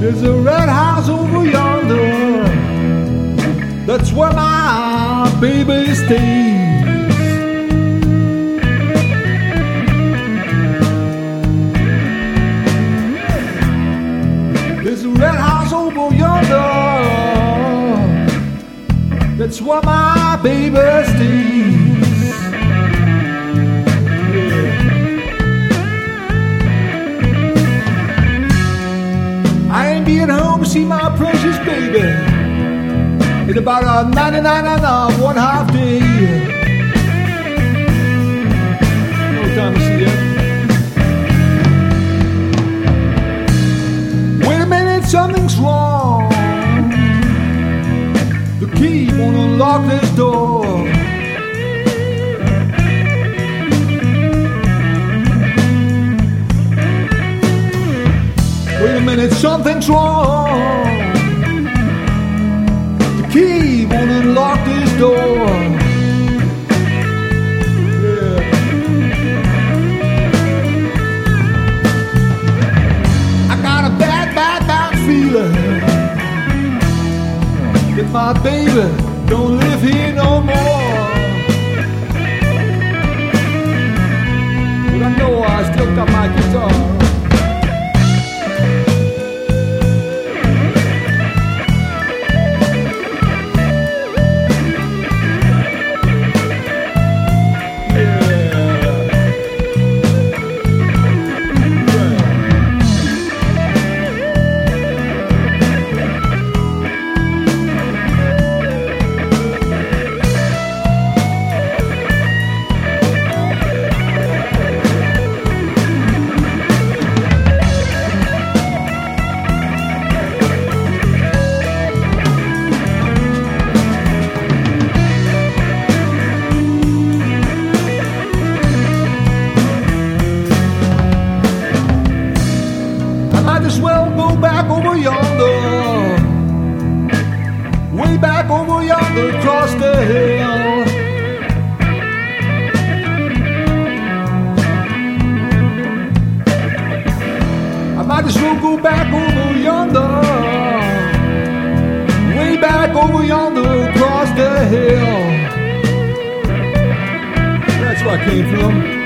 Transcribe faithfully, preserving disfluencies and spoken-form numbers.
There's a red house over yonder. That's where my baby stays. There's a red house over yonder. That's where my baby stays. Yeah. I ain't being home to see my precious baby in about a ninety-nine and a one half day. No time to see it. Wait a minute, something's wrong. The key won't unlock this door. Wait a minute, something's wrong. The key won't unlock this door. Yeah. I got a bad, bad, bad feeling that my baby don't live here no more. But I know I still got my guitar. Might as well go back over yonder, way back over yonder across the hill. I might as well go back over yonder, way back over yonder across the hill. That's where I came from.